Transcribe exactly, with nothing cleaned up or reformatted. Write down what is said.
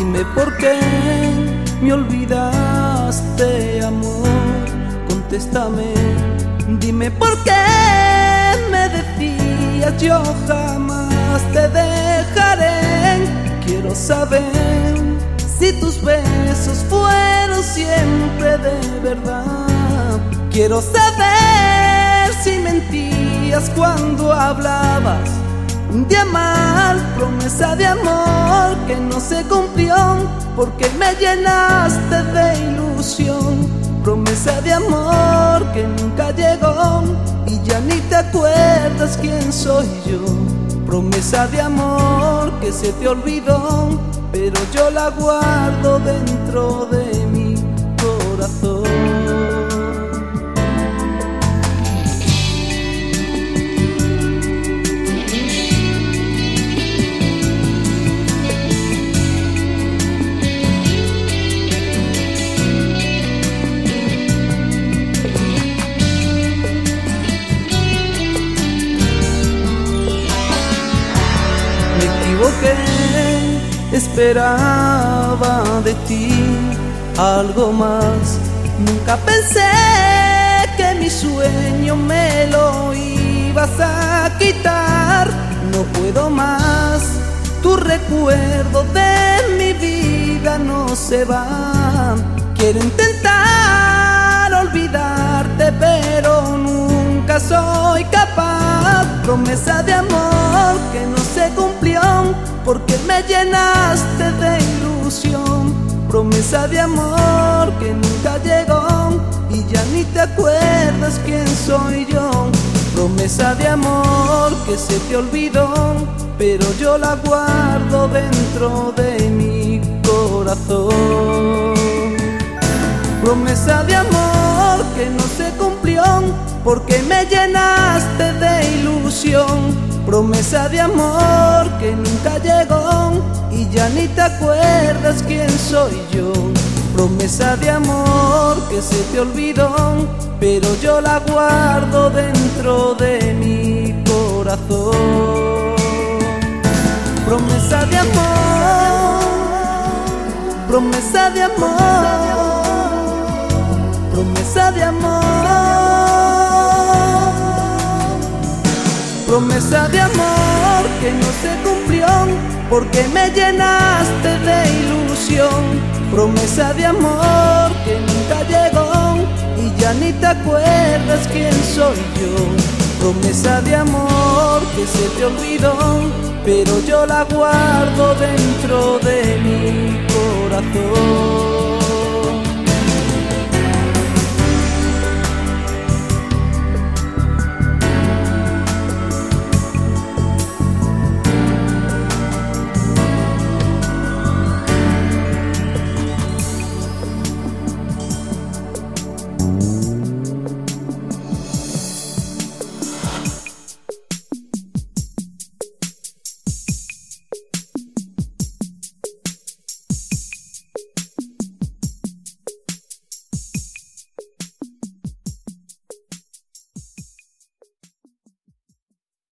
Dime por qué me olvidaste, amor, contéstame. Dime por qué me decías yo jamás te dejaré. Quiero saber si tus besos fueron siempre de verdad. Quiero saber si mentías cuando hablabas de amar, promesa de amor que no se cumplió, porque me llenaste de ilusión. Promesa de amor que nunca llegó y ya ni te acuerdas quién soy yo. Promesa de amor que se te olvidó, pero yo la guardo dentro de mi corazón. Me equivoqué, esperaba de ti algo más. Nunca pensé que mi sueño me lo ibas a quitar. No puedo más, tu recuerdo de mi vida no se va. Quiero intentar olvidarte, pero nunca soy capaz. Promesa de amor que no se cumplió, porque me llenaste de ilusión. Promesa de amor que nunca llegó y ya ni te acuerdas quién soy yo. Promesa de amor que se te olvidó, pero yo la guardo dentro de mi corazón. Promesa de amor que no se cumplió, porque me llenaste de ilusión. Promesa de amor que nunca llegó y ya ni te acuerdas quién soy yo. Promesa de amor que se te olvidó, pero yo la guardo dentro de mi corazón. Promesa de amor, promesa de amor, promesa de amor. Promesa de amor que no se cumplió, porque me llenaste de ilusión. Promesa de amor que nunca llegó y ya ni te acuerdas quién soy yo. Promesa de amor que se te olvidó, pero yo la guardo dentro de mi corazón.